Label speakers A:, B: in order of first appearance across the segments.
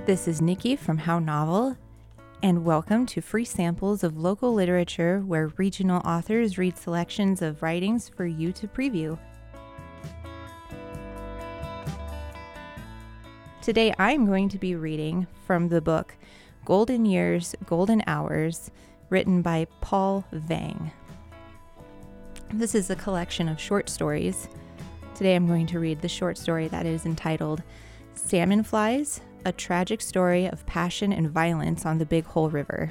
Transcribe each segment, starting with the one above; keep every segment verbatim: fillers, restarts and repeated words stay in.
A: This is Nikki from How Novel, and welcome to free samples of local literature where regional authors read selections of writings for you to preview. Today I'm going to be reading from the book Golden Years, Golden Hours, written by Paul Vang. This is a collection of short stories. Today I'm going to read the short story that is entitled Salmon Flies, a tragic story of passion and violence on the Big Hole River.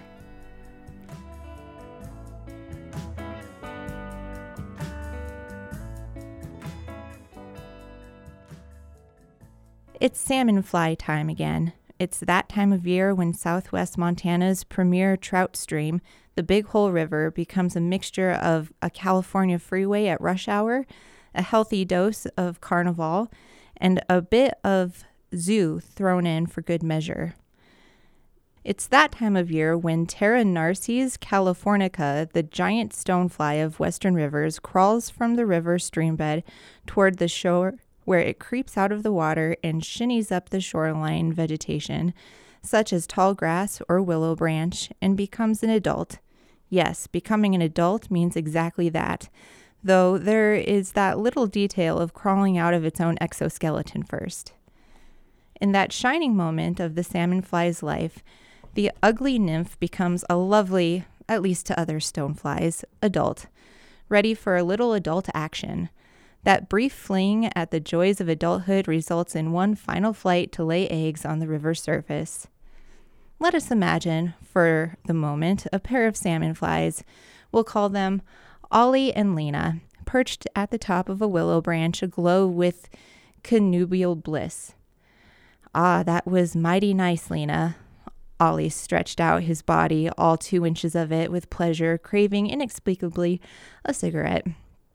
A: It's salmon fly time again. It's that time of year when southwest Montana's premier trout stream, the Big Hole River, becomes a mixture of a California freeway at rush hour, a healthy dose of carnival, and a bit of zoo thrown in for good measure. It's that time of year when Terra Narcis californica, the giant stonefly of western rivers, crawls from the river streambed toward the shore, where it creeps out of the water and shinnies up the shoreline vegetation, such as tall grass or willow branch, and becomes an adult. Yes, becoming an adult means exactly that, though there is that little detail of crawling out of its own exoskeleton first. In that shining moment of the salmon fly's life, the ugly nymph becomes a lovely, at least to other stoneflies, adult, ready for a little adult action. That brief fling at the joys of adulthood results in one final flight to lay eggs on the river's surface. Let us imagine, for the moment, a pair of salmon flies. We'll call them Ollie and Lena, perched at the top of a willow branch aglow with connubial bliss. Ah, that was mighty nice, Lena. Ollie stretched out his body, all two inches of it, with pleasure, craving inexplicably a cigarette.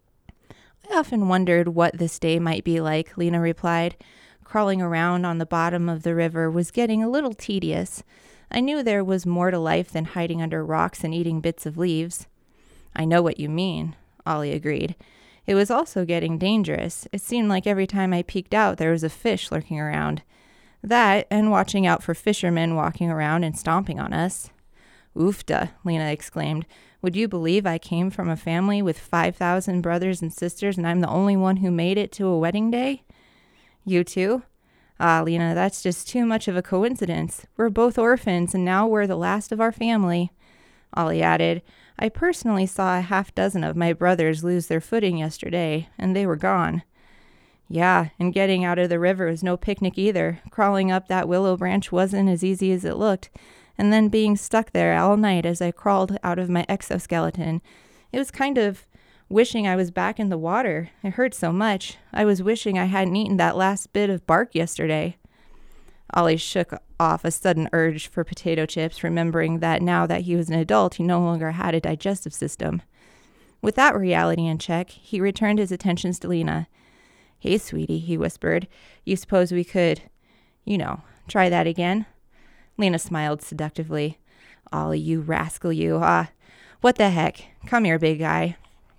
A: I often wondered what this day might be like, Lena replied. Crawling around on the bottom of the river was getting a little tedious. I knew there was more to life than hiding under rocks and eating bits of leaves. I know what you mean, Ollie agreed. It was also getting dangerous. It seemed like every time I peeked out there was a fish lurking around. That, and watching out for fishermen walking around and stomping on us. Oofda, Lena exclaimed. Would you believe I came from a family with five thousand brothers and sisters and I'm the only one who made it to a wedding day? You too? Ah, Lena, that's just too much of a coincidence. We're both orphans and now we're the last of our family. Ollie added, I personally saw a half dozen of my brothers lose their footing yesterday, and they were gone. Yeah, and getting out of the river was no picnic either. Crawling up that willow branch wasn't as easy as it looked, and then being stuck there all night as I crawled out of my exoskeleton. It was kind of wishing I was back in the water. It hurt so much. I was wishing I hadn't eaten that last bit of bark yesterday. Ollie shook off a sudden urge for potato chips, remembering that now that he was an adult, he no longer had a digestive system. With that reality in check, he returned his attentions to Lena. Hey, sweetie, he whispered. You suppose we could, you know, try that again? Lena smiled seductively. Ollie, you rascal, you. Ah, what the heck? Come here, big guy.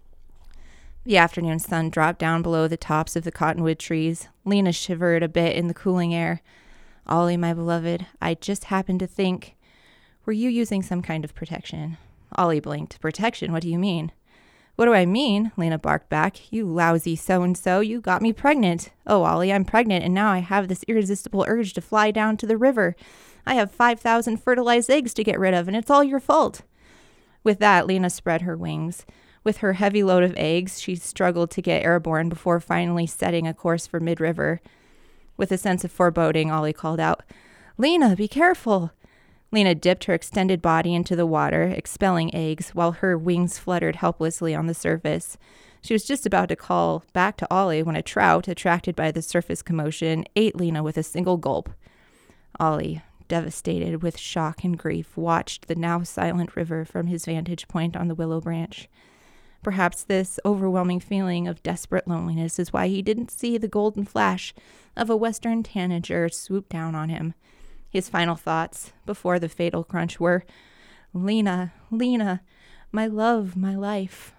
A: The afternoon sun dropped down below the tops of the cottonwood trees. Lena shivered a bit in the cooling air. Ollie, my beloved, I just happened to think, were you using some kind of protection? Ollie blinked. Protection? What do you mean? What do I mean? Lena barked back. You lousy so-and-so, you got me pregnant. Oh, Ollie, I'm pregnant, and now I have this irresistible urge to fly down to the river. I have five thousand fertilized eggs to get rid of, and it's all your fault. With that, Lena spread her wings. With her heavy load of eggs, she struggled to get airborne before finally setting a course for mid-river. With a sense of foreboding, Ollie called out, Lena, be careful. Lena dipped her extended body into the water, expelling eggs, while her wings fluttered helplessly on the surface. She was just about to call back to Ollie when a trout, attracted by the surface commotion, ate Lena with a single gulp. Ollie, devastated with shock and grief, watched the now silent river from his vantage point on the willow branch. Perhaps this overwhelming feeling of desperate loneliness is why he didn't see the golden flash of a western tanager swoop down on him. His final thoughts, before the fatal crunch, were, Lena, Lena, my love, my life.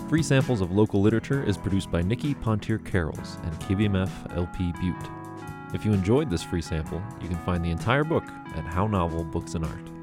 B: Free Samples of Local Literature is produced by Nikki Pontier-Carrolls and K V M F L P Butte. If you enjoyed this free sample, you can find the entire book at How Novel Books and Art.